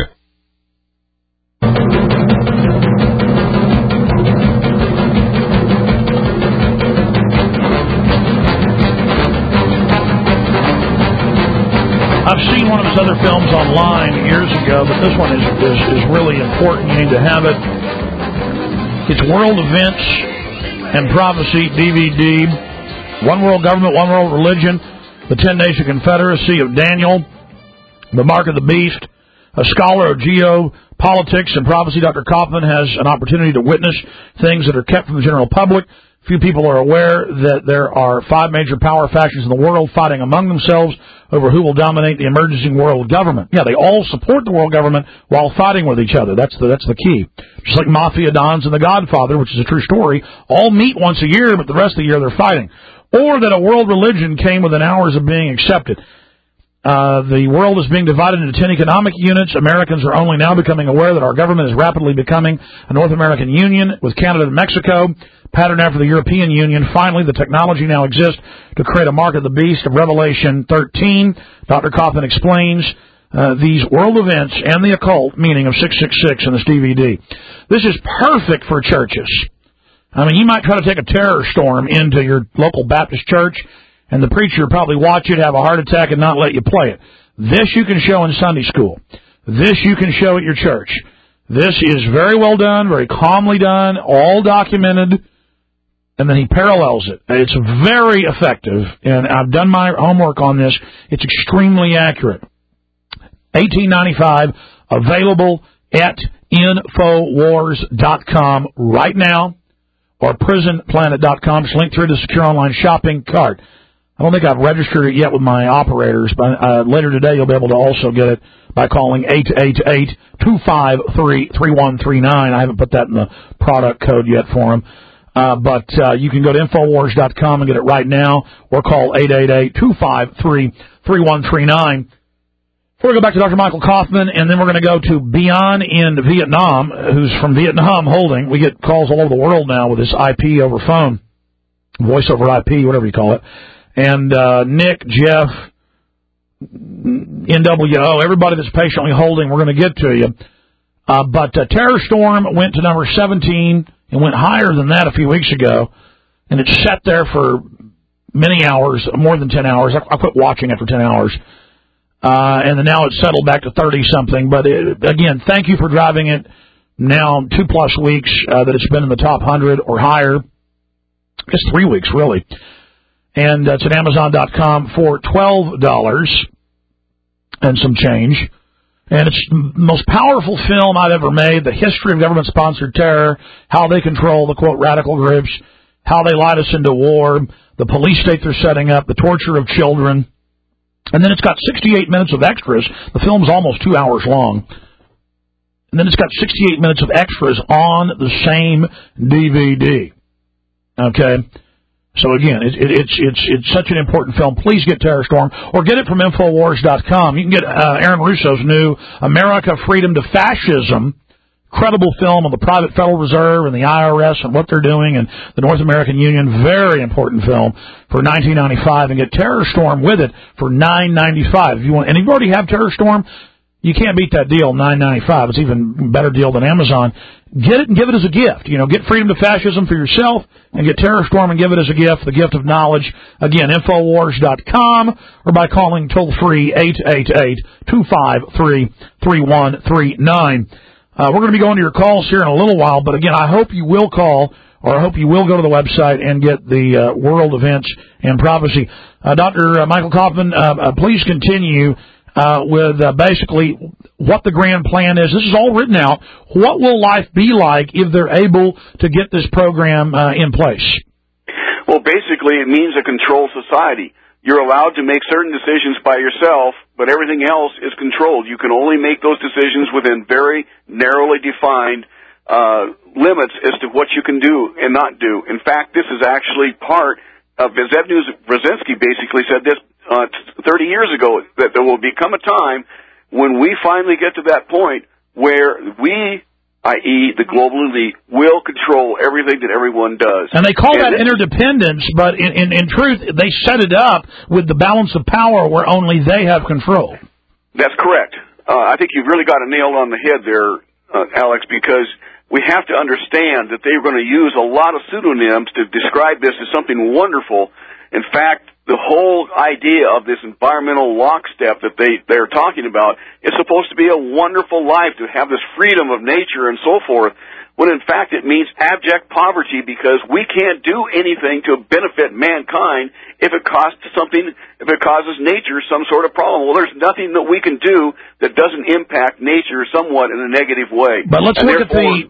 I've seen one of his other films online years ago, but this one is really important. You need to have it. It's World Events and Prophecy DVD. One World Government, One World Religion, the 10-Nation Confederacy of Daniel, the Mark of the Beast. A scholar of geopolitics and prophecy, Dr. Kaufman has an opportunity to witness things that are kept from the general public. Few people are aware that there are 5 major power factions in the world fighting among themselves over who will dominate the emerging world government. Yeah, they all support the world government while fighting with each other. That's the key. Just like Mafia Dons and The Godfather, which is a true story, all meet once a year, but the rest of the year they're fighting. Or that a world religion came within hours of being accepted. The world is being divided into 10 economic units. Americans are only now becoming aware that our government is rapidly becoming a North American Union with Canada and Mexico, patterned after the European Union. Finally, the technology now exists to create a mark of the beast of Revelation 13. Dr. Kaufman explains these world events and the occult meaning of 666 in this DVD. This is perfect for churches. I mean, you might try to take a terror storm into your local Baptist church, and the preacher would probably watch it, have a heart attack, and not let you play it. This you can show in Sunday school. This you can show at your church. This is very well done, very calmly done, all documented, and then he parallels it. It's very effective, and I've done my homework on this. It's extremely accurate. $18.95, available at Infowars.com right now, or PrisonPlanet.com. Just link through the secure online shopping cart. I don't think I've registered it yet with my operators, but later today you'll be able to also get it by calling 888-253-3139. I haven't put that in the product code yet for them. But you can go to Infowars.com and get it right now, or call 888-253-3139. Before we go back to Dr. Michael Kaufman, and then we're going to go to Beyond in Vietnam, who's from Vietnam Holding. We get calls all over the world now with this IP over phone, voice over IP, whatever you call it. And Nick, Jeff, NWO, everybody that's patiently holding, we're going to get to you. But Terror Storm went to number 17 and went higher than that a few weeks ago, and it sat there for many hours, more than 10 hours. I quit watching after 10 hours. And then now it's settled back to 30-something. But, again, thank you for driving it now 2+ weeks that it's been in the top 100 or higher. It's 3 weeks, really. And it's at Amazon.com for $12 and some change. And it's the most powerful film I've ever made, the history of government-sponsored terror, how they control the, quote, radical groups, how they lied us into war, the police state they're setting up, the torture of children. And then it's got 68 minutes of extras. The film's almost 2 hours long. And then it's got 68 minutes of extras on the same DVD. Okay? So again, it's such an important film. Please get Terror Storm, or get it from Infowars.com. You can get Aaron Russo's new America, Freedom to Fascism, credible film on the private Federal Reserve and the IRS and what they're doing, and the North American Union. Very important film for $19.95, and get Terror Storm with it for $9.95. If you want, and if you already have Terror Storm, you can't beat that deal, $9.95. It's even a better deal than Amazon. Get it and give it as a gift. You know, get Freedom to Fascism for yourself, and get Terror Storm and give it as a gift, the gift of knowledge. Again, Infowars.com, or by calling toll-free 888-253-3139. We're going to be going to your calls here in a little while, but again, I hope you will call, or I hope you will go to the website and get the World Events and Prophecy. Dr. Michael Kaufman, please continue with basically what the grand plan is. This is all written out. What will life be like if they're able to get this program in place? Well, basically, it means a controlled society. You're allowed to make certain decisions by yourself, but everything else is controlled. You can only make those decisions within very narrowly defined limits as to what you can do and not do. In fact, this is actually part of Zbigniew Brzezinski basically said this 30 years ago, that there will become a time when we finally get to that point where we, i.e. the global elite, will control everything that everyone does. And they call that interdependence, but in truth, they set it up with the balance of power where only they have control. That's correct. I think you've really got it nailed on the head there, Alex, because we have to understand that they're going to use a lot of pseudonyms to describe this as something wonderful. In fact, the whole idea of this environmental lockstep that they're talking about is supposed to be a wonderful life, to have this freedom of nature and so forth, when in fact it means abject poverty, because we can't do anything to benefit mankind if it causes nature some sort of problem. Well, there's nothing that we can do that doesn't impact nature somewhat in a negative way. But let's look at the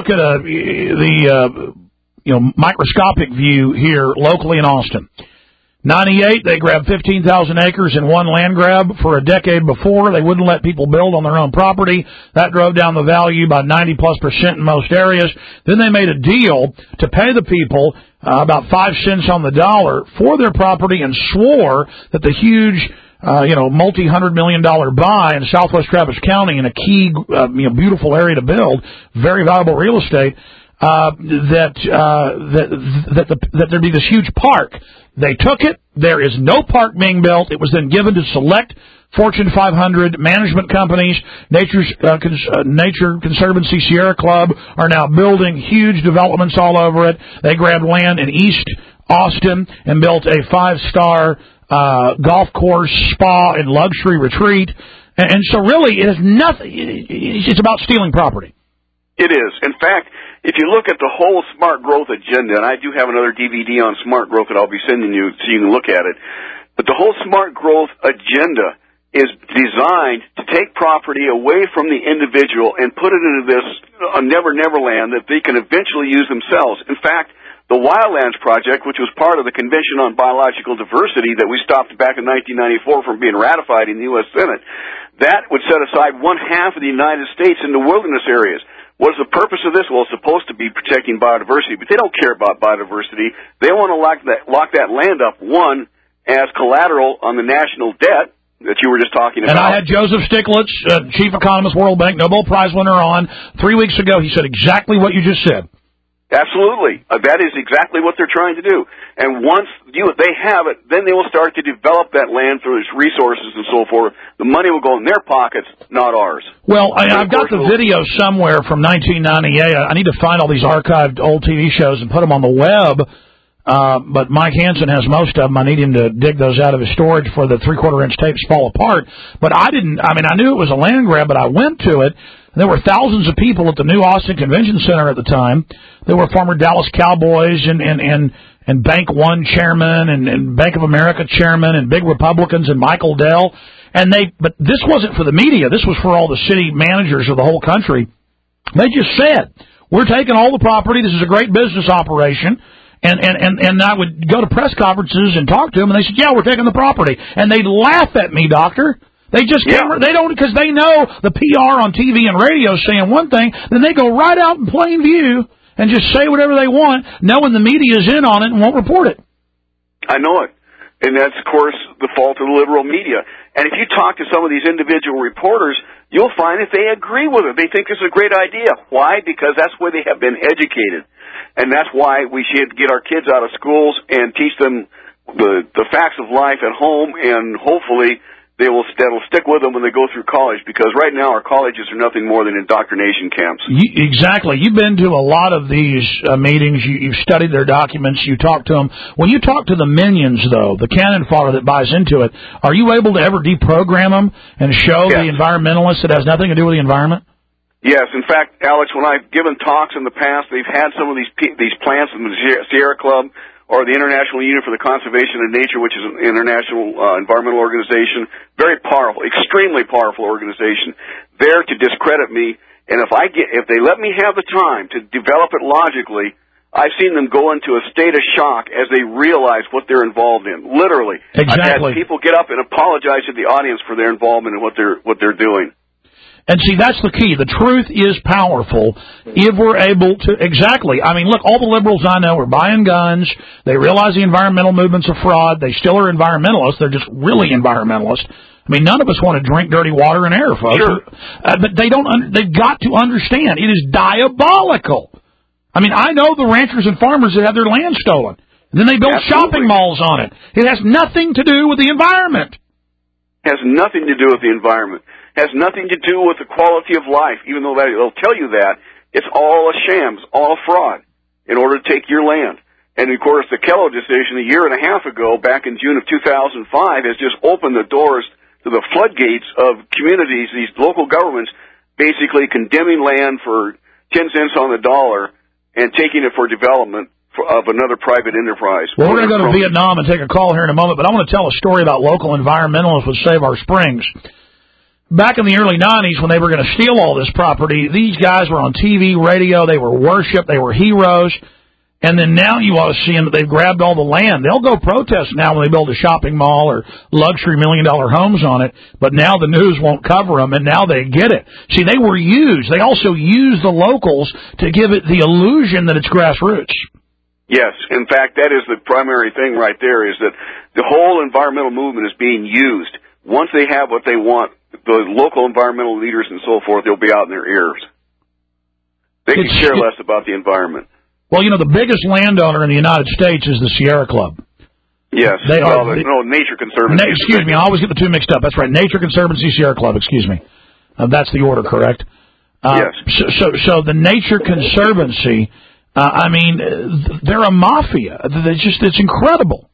microscopic view here locally in Austin. 98, they grabbed 15,000 acres in one land grab. For a decade before, they wouldn't let people build on their own property. That drove down the value by 90+% in most areas. Then they made a deal to pay the people about 5 cents on the dollar for their property, and swore that the huge multi-$100 million buy in southwest Travis County in a key, beautiful area to build, very valuable real estate, that there'd be this huge park. They took it. There is no park being built. It was then given to select Fortune 500 management companies. Nature Conservancy, Sierra Club are now building huge developments all over it. They grabbed land in East Austin and built a 5-star golf course, spa, and luxury retreat. And so really, it has nothing. It's about stealing property. It is. In fact, if you look at the whole smart growth agenda, and I do have another DVD on smart growth that I'll be sending you so you can look at it, but the whole smart growth agenda is designed to take property away from the individual and put it into this never land that they can eventually use themselves. In fact, the Wildlands Project, which was part of the Convention on Biological Diversity that we stopped back in 1994 from being ratified in the U.S. Senate, that would set aside 1/2 of the United States into wilderness areas. What is the purpose of this? Well, it's supposed to be protecting biodiversity, but they don't care about biodiversity. They want to lock that land up, one, as collateral on the national debt that you were just talking about. And I had Joseph Stiglitz, chief economist, World Bank, Nobel Prize winner, on 3 weeks ago. He said exactly what you just said. Absolutely. That is exactly what they're trying to do. And once they have it, then they will start to develop that land through its resources and so forth. The money will go in their pockets, not ours. Well, I've got the video somewhere from 1998. I need to find all these archived old TV shows and put them on the web. But Mike Hansen has most of them. I need him to dig those out of his storage before the 3/4-inch tapes fall apart. But I knew it was a land grab, but I went to it. There were thousands of people at the new Austin Convention Center at the time. There were former Dallas Cowboys and Bank One chairman and Bank of America chairman and big Republicans and Michael Dell. But this wasn't for the media. This was for all the city managers of the whole country. They just said, we're taking all the property. This is a great business operation. And I would go to press conferences and talk to them, and they said, yeah, we're taking the property. And they'd laugh at me, doctor. They just they don't, because they know the PR on TV and radio is saying one thing, then they go right out in plain view and just say whatever they want, knowing the media is in on it and won't report it. I know it. And that's, of course, the fault of the liberal media. And if you talk to some of these individual reporters, you'll find that they agree with it. They think it's a great idea. Why? Because that's where they have been educated. And that's why we should get our kids out of schools and teach them the facts of life at home, and hopefully that'll stick with them when they go through college, because right now our colleges are nothing more than indoctrination camps. Exactly. You've been to a lot of these meetings. You've studied their documents. You talk to them. When you talk to the minions, though, the cannon fodder that buys into it, are you able to ever deprogram them and show the environmentalists it has nothing to do with the environment? Yes. In fact, Alex, when I've given talks in the past, they've had some of these plants in the Sierra Club or the International Union for the Conservation of Nature, which is an international environmental organization, very powerful, extremely powerful organization, there to discredit me. And if they let me have the time to develop it logically, I've seen them go into a state of shock as they realize what they're involved in. Literally, exactly. I've had people get up and apologize to the audience for their involvement in what they're doing. And see, that's the key. The truth is powerful if we're able to, exactly. I mean, look, all the liberals I know are buying guns. They realize the environmental movement's a fraud. They still are environmentalists. They're just really environmentalists. I mean, none of us want to drink dirty water and air, folks. Sure. But they've got to understand it is diabolical. I mean, I know the ranchers and farmers that have their land stolen. And then they build shopping malls on it. It has nothing to do with the environment. Has nothing to do with the environment. Has nothing to do with the quality of life, even though they'll tell you that. It's all a sham, it's all a fraud in order to take your land. And, of course, the Kellogg decision a year and a half ago, back in June of 2005, has just opened the doors to the floodgates of communities, these local governments, basically condemning land for 10 cents on the dollar and taking it for development of another private enterprise. Well, we're going to go to Vietnam and take a call here in a moment, but I want to tell a story about local environmentalists with Save Our Springs. Back in the early 90s, when they were going to steal all this property, these guys were on TV, radio, they were worshipped, they were heroes, and then now you ought to see them that they've grabbed all the land. They'll go protest now when they build a shopping mall or luxury $1 million homes on it, but now the news won't cover them, and now they get it. See, they were used. They also used the locals to give it the illusion that it's grassroots. Yes. In fact, that is the primary thing right there, is that the whole environmental movement is being used. Once they have what they want, the local environmental leaders and so forth, they'll be out in their ears. They can care less about the environment. Well, you know, the biggest landowner in the United States is the Sierra Club. Yes. Nature Conservancy. Excuse me, I always get the two mixed up. That's right, Nature Conservancy, Sierra Club, excuse me. That's the order, correct? Yes. So the Nature Conservancy, I mean, they're a mafia. It's incredible.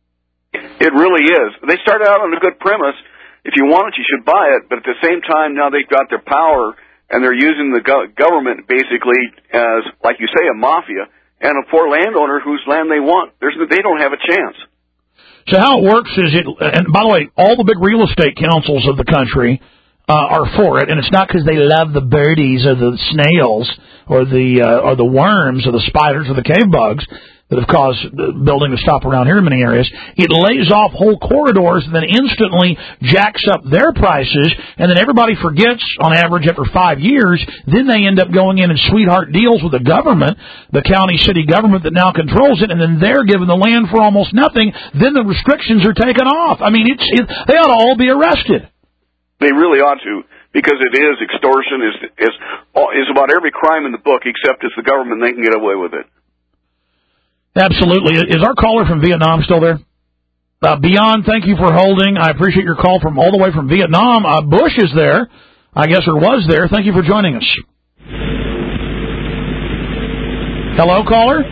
It really is. They started out on a good premise. If you want it, you should buy it. But at the same time, now they've got their power, and they're using the government basically as, like you say, a mafia, and a poor landowner whose land they want. They don't have a chance. So how it works is and by the way, all the big real estate councils of the country are for it, and it's not because they love the birdies or the snails or the worms or the spiders or the cave bugs that have caused building to stop around here in many areas. It lays off whole corridors and then instantly jacks up their prices, and then everybody forgets, on average, after 5 years. Then they end up going in and sweetheart deals with the government, the county, city government that now controls it, and then they're given the land for almost nothing. Then the restrictions are taken off. I mean, they ought to all be arrested. They really ought to, because it is extortion, is about every crime in the book, except it's the government, they can get away with it. Absolutely. Is our caller from Vietnam still there? Beyond, thank you for holding. I appreciate your call from all the way from Vietnam. Bush is there, I guess, or was there. Thank you for joining us. Hello, caller?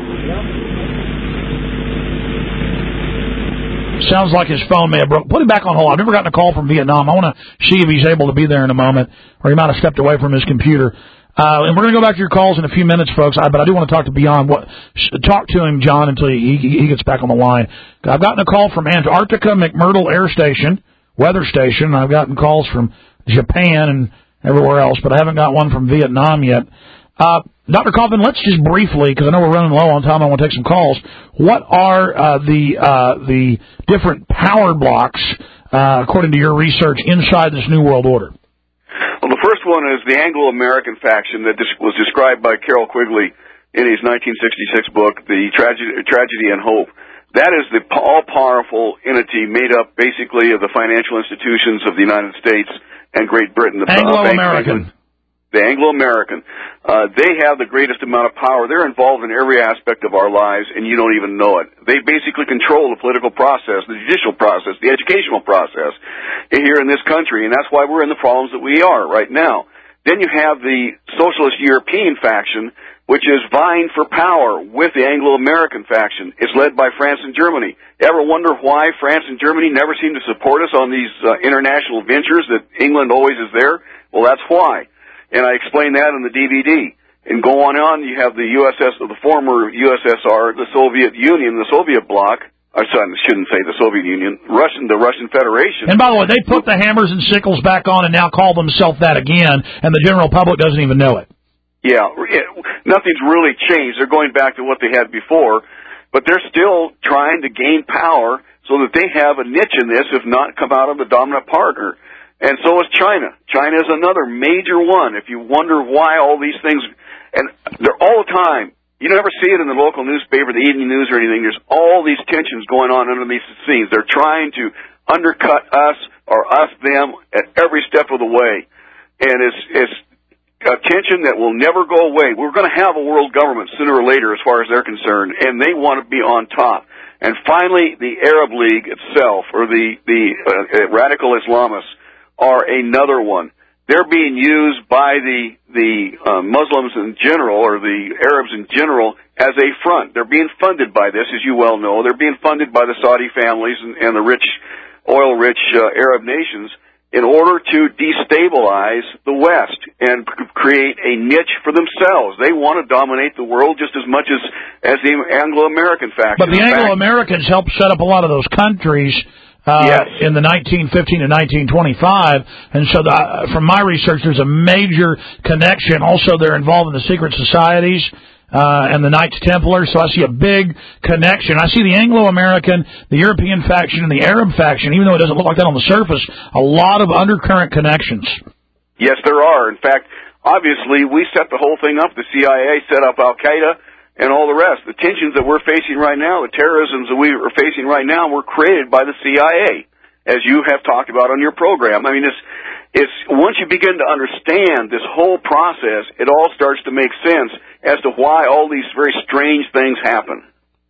Sounds like his phone may have broke. Put him back on hold. I've never gotten a call from Vietnam. I want to see if he's able to be there in a moment, or he might have stepped away from his computer. And we're going to go back to your calls in a few minutes, folks. But I do want to talk to Beyond. Talk to him, John, until he gets back on the line. I've gotten a call from Antarctica McMurdo Air Station, weather station. I've gotten calls from Japan and everywhere else, but I haven't got one from Vietnam yet. Dr. Kaufman, let's just briefly, because I know we're running low on time, I want to take some calls. What are the different power blocks, according to your research, inside this New World Order? Well, the first one is the Anglo-American faction that was described by Carroll Quigley in his 1966 book, The Tragedy and Hope. That is the all-powerful entity made up basically of the financial institutions of the United States and Great Britain. Anglo-American. The Anglo-American. They have the greatest amount of power. They're involved in every aspect of our lives, and you don't even know it. They basically control the political process, the judicial process, the educational process here in this country, and that's why we're in the problems that we are right now. Then you have the Socialist European faction, which is vying for power with the Anglo-American faction. It's led by France and Germany. Ever wonder why France and Germany never seem to support us on these international ventures that England always is there? Well, that's why. And I explain that in the DVD. And go on, you have the the former USSR, the Soviet Union, the Soviet bloc. I shouldn't say the Soviet Union, the Russian Federation. And by the way, they put the hammers and sickles back on and now call themselves that again, and the general public doesn't even know it. Yeah, nothing's really changed. They're going back to what they had before, but they're still trying to gain power so that they have a niche in this, if not come out of the dominant partner. And so is China. China is another major one. If you wonder why all these things, and they're all the time. You never see it in the local newspaper, the evening news or anything. There's all these tensions going on underneath the scenes. They're trying to undercut us or us them at every step of the way. And it's a tension that will never go away. We're going to have a world government sooner or later as far as they're concerned, and they want to be on top. And finally, the Arab League itself, or the radical Islamists, are another one. They're being used by the Muslims in general, or the Arabs in general, as a front. They're being funded by this, as you well know. They're being funded by the Saudi families and the oil-rich Arab nations in order to destabilize the West and create a niche for themselves. They want to dominate the world just as much as the Anglo-American faction. But the Anglo-Americans helped set up a lot of those countries in the 1915 to 1925, and so from my research, there's a major connection. Also, they're involved in the secret societies and the Knights Templar, so I see a big connection. I see the Anglo-American, the European faction, and the Arab faction, even though it doesn't look like that on the surface, a lot of undercurrent connections. Yes, there are. In fact, obviously, we set the whole thing up. The CIA set up Al-Qaeda and all the rest. The tensions that we're facing right now, the terrorisms that we are facing right now, were created by the CIA, as you have talked about on your program. I mean, it's once you begin to understand this whole process, it all starts to make sense as to why all these very strange things happen.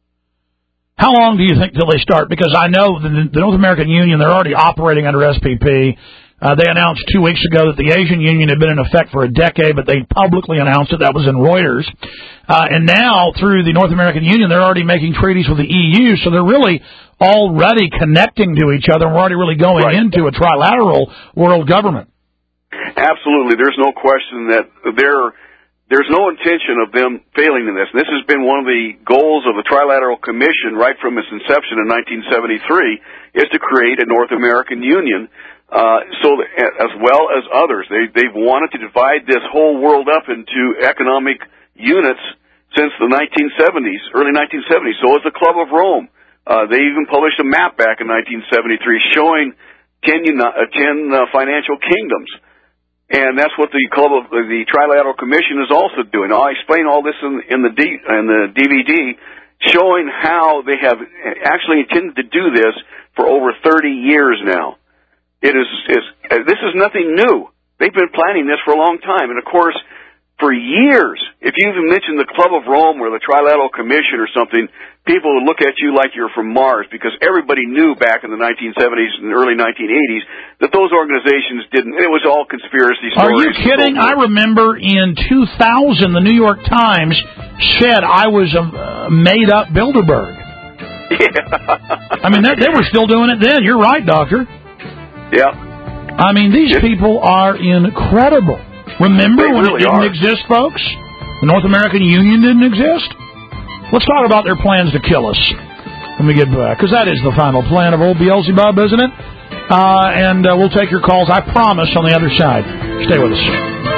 How long do you think till they start? Because I know the North American Union, they're already operating under SPP. They announced 2 weeks ago that the Asian Union had been in effect for a decade, but they publicly announced it. That was in Reuters. And now, through the North American Union, they're already making treaties with the EU, so they're really already connecting to each other, and we're already really going into a trilateral world government. Absolutely. There's no question that there's no intention of them failing in this. And this has been one of the goals of the Trilateral Commission right from its inception in 1973, is to create a North American Union, so that, as well as others. They've wanted to divide this whole world up into economic units since the 1970s, early 1970s. So is the Club of Rome. They even published a map back in 1973 showing 10 financial kingdoms. And that's what the Trilateral Commission is also doing. I explain all this in the DVD, showing how they have actually intended to do this for over 30 years now. This is nothing new. They've been planning this for a long time, and of course, for years, if you even mention the Club of Rome or the Trilateral Commission or something, people would look at you like you're from Mars, because everybody knew back in the 1970s and early 1980s that those organizations didn't. It was all conspiracy stories. Are you kidding? I remember in 2000, the New York Times said I was a made-up Bilderberg. Yeah. I mean, they were still doing it then. You're right, Doctor. Yeah. I mean, these people are incredible. Remember when it didn't exist, folks? The North American Union didn't exist? Let's talk about their plans to kill us when we get back, because that is the final plan of old Beelzebub, isn't it? And we'll take your calls, I promise, on the other side. Stay with us.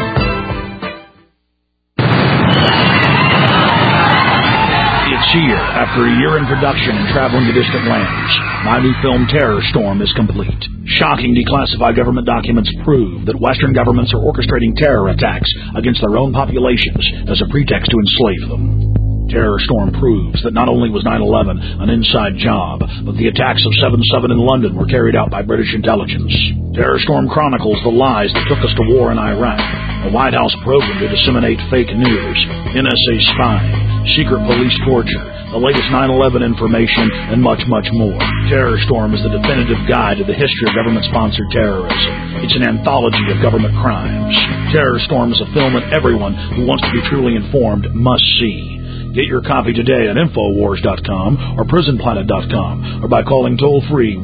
Here, after a year in production and traveling to distant lands, my new film Terror Storm is complete. Shocking declassified government documents prove that Western governments are orchestrating terror attacks against their own populations as a pretext to enslave them. Terror Storm proves that not only was 9/11 an inside job, but the attacks of 7/7 in London were carried out by British intelligence. Terror Storm chronicles the lies that took us to war in Iraq, a White House program to disseminate fake news, NSA spying, secret police torture, the latest 9/11 information, and much, much more. Terror Storm is the definitive guide to the history of government-sponsored terrorism. It's an anthology of government crimes. Terror Storm is a film that everyone who wants to be truly informed must see. Get your copy today at Infowars.com or PrisonPlanet.com, or by calling toll-free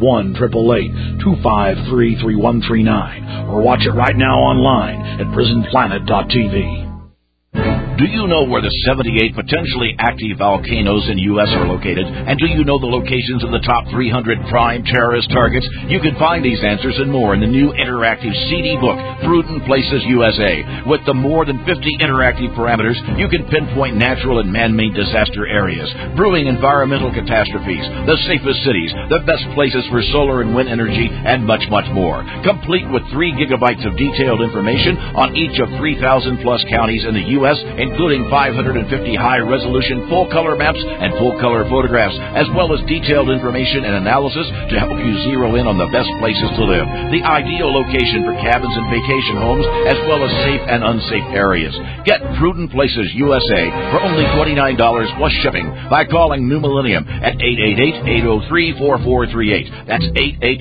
1-888-253-3139, or watch it right now online at PrisonPlanet.tv. Do you know where the 78 potentially active volcanoes in U.S. are located? And do you know the locations of the top 300 prime terrorist targets? You can find these answers and more in the new interactive CD book, Prudent Places USA. With the more than 50 interactive parameters, you can pinpoint natural and man-made disaster areas, brewing environmental catastrophes, the safest cities, the best places for solar and wind energy, and much, much more. Complete with 3 gigabytes of detailed information on each of 3,000-plus counties in the U.S., including 550 high-resolution full-color maps and full-color photographs, as well as detailed information and analysis to help you zero in on the best places to live, the ideal location for cabins and vacation homes, as well as safe and unsafe areas. Get Prudent Places USA for only $29 plus shipping by calling New Millennium at 888-803-4438. That's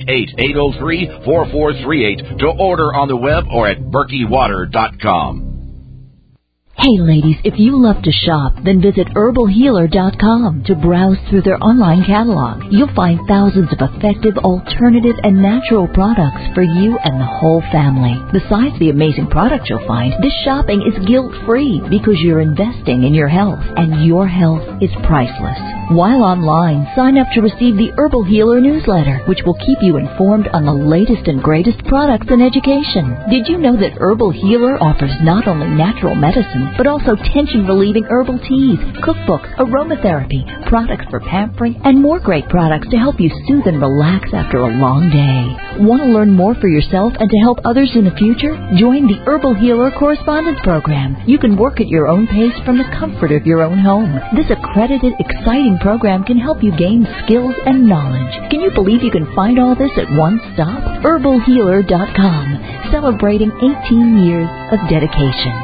888-803-4438 to order on the web or at BerkeyWater.com. Hey ladies, if you love to shop, then visit HerbalHealer.com to browse through their online catalog. You'll find thousands of effective, alternative, and natural products for you and the whole family. Besides the amazing products you'll find, this shopping is guilt-free because you're investing in your health, and your health is priceless. While online, sign up to receive the Herbal Healer newsletter, which will keep you informed on the latest and greatest products and education. Did you know that Herbal Healer offers not only natural medicine, but also tension-relieving herbal teas, cookbooks, aromatherapy, products for pampering, and more great products to help you soothe and relax after a long day. Want to learn more for yourself and to help others in the future? Join the Herbal Healer Correspondence Program. You can work at your own pace from the comfort of your own home. This accredited, exciting program can help you gain skills and knowledge. Can you believe you can find all this at one stop? HerbalHealer.com, celebrating 18 years of dedication.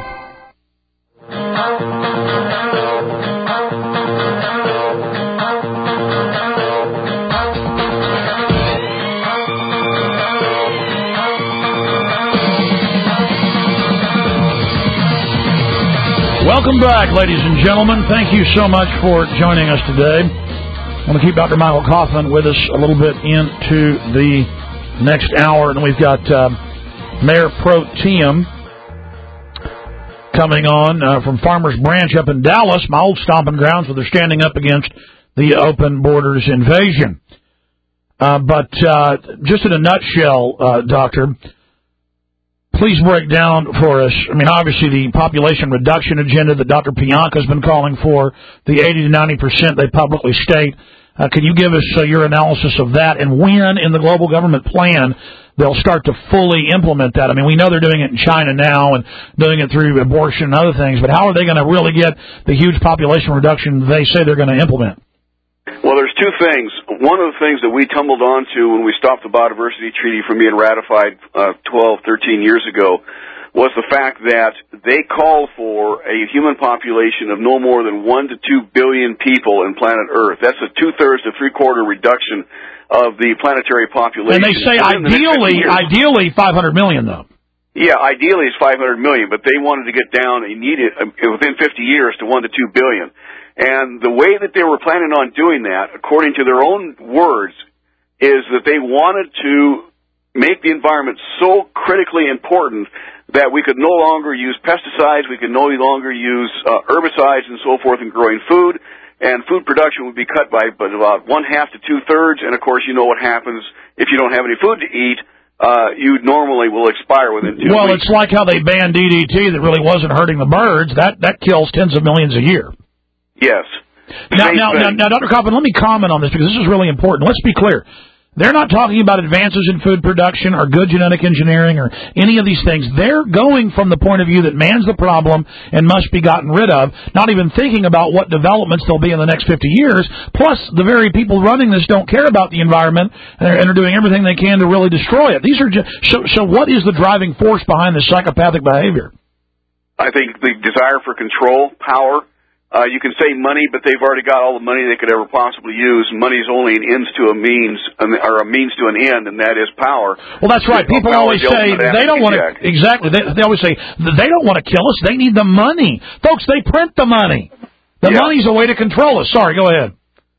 Welcome back, ladies and gentlemen. Thank you so much for joining us today. I'm going to keep Dr. Michael Kaufman with us a little bit into the next hour, and we've got Mayor Pro Tem coming on from Farmers Branch up in Dallas, my old stomping grounds, where they're standing up against the open borders invasion. But just in a nutshell, Doctor, please break down for us, I mean, obviously the population reduction agenda that Dr. Pianka has been calling for, the 80 to 90% they publicly state. Can you give us your analysis of that, and when in the global government plan they'll start to fully implement that? I mean, we know they're doing it in China now and doing it through abortion and other things, but how are they going to really get the huge population reduction they say they're going to implement? Well, there's two things. One of the things that we tumbled onto when we stopped the Biodiversity Treaty from being ratified 12, 13 years ago was the fact that they called for a human population of no more than 1 to 2 billion people in planet Earth. That's a 2/3 to 3/4 reduction of the planetary population. And they say ideally 500 million, though. Yeah, ideally it's 500 million, but they wanted to get down within 50 years to 1 to 2 billion. And the way that they were planning on doing that, according to their own words, is that they wanted to make the environment so critically important that we could no longer use pesticides, we could no longer use herbicides and so forth in growing food, and food production would be cut by about 1/2 to 2/3, and of course you know what happens if you don't have any food to eat. You normally will expire within 2 weeks. Well, it's like how they banned DDT that really wasn't hurting the birds. That kills tens of millions a year. Yes. Now, Dr. Coffin, let me comment on this because this is really important. Let's be clear. They're not talking about advances in food production or good genetic engineering or any of these things. They're going from the point of view that man's the problem and must be gotten rid of, not even thinking about what developments there'll be in the next 50 years. Plus, the very people running this don't care about the environment and are doing everything they can to really destroy it. These are just, so what is the driving force behind this psychopathic behavior? I think the desire for control, power. You can say money, but they've already got all the money they could ever possibly use. Money is only an ends to a means, or a means to an end, and that is power. Well, that's right. People always say they don't want to. Exactly. They always say they don't want to kill us. They need the money, folks. They print the money. The money's a way to control us. Sorry, go ahead.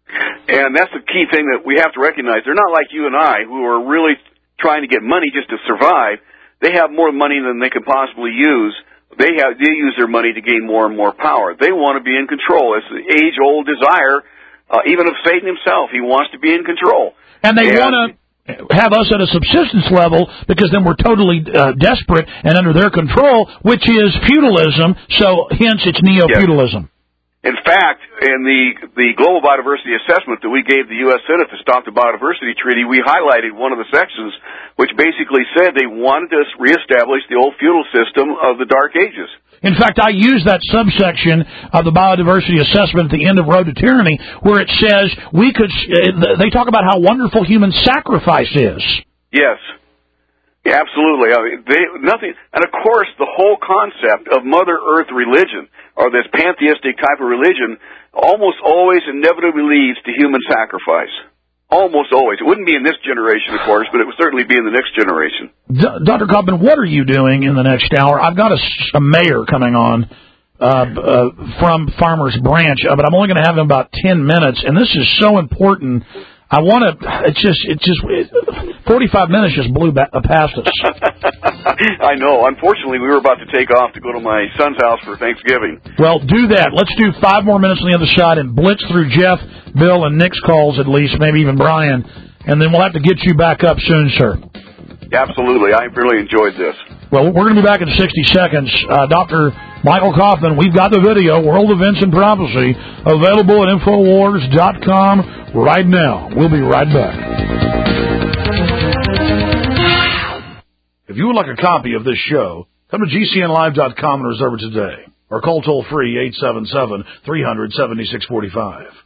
And that's the key thing that we have to recognize. They're not like you and I, who are really trying to get money just to survive. They have more money than they can possibly use. They use their money to gain more and more power. They want to be in control. It's the age-old desire, even of Satan himself. He wants to be in control. And they want to have us at a subsistence level because then we're totally desperate and under their control, which is feudalism, so hence it's neo-feudalism. Yes. In fact, in the Global Biodiversity Assessment that we gave the U.S. Senate to stop the Biodiversity Treaty, we highlighted one of the sections which basically said they wanted to reestablish the old feudal system of the Dark Ages. In fact, I use that subsection of the Biodiversity Assessment at the end of Road to Tyranny where it says they talk about how wonderful human sacrifice is. Yes. Yeah, absolutely. I mean, and of course, the whole concept of Mother Earth religion, or this pantheistic type of religion, almost always inevitably leads to human sacrifice. Almost always. It wouldn't be in this generation, of course, but it would certainly be in the next generation. Dr. Cobbin, what are you doing in the next hour? I've got a mayor coming on from Farmers Branch, but I'm only going to have him about 10 minutes, and this is so important. I want to, 45 minutes just blew past us. I know. Unfortunately, we were about to take off to go to my son's house for Thanksgiving. Well, do that. Let's do 5 more minutes on the other side and blitz through Jeff, Bill, and Nick's calls at least, maybe even Brian, and then we'll have to get you back up soon, sir. Absolutely. I really enjoyed this. Well, we're going to be back in 60 seconds. Dr. Michael Kaufman, we've got the video, World Events and Prophecy, available at Infowars.com right now. We'll be right back. If you would like a copy of this show, come to GCNlive.com and reserve it today. Or call toll-free 877-300-7645.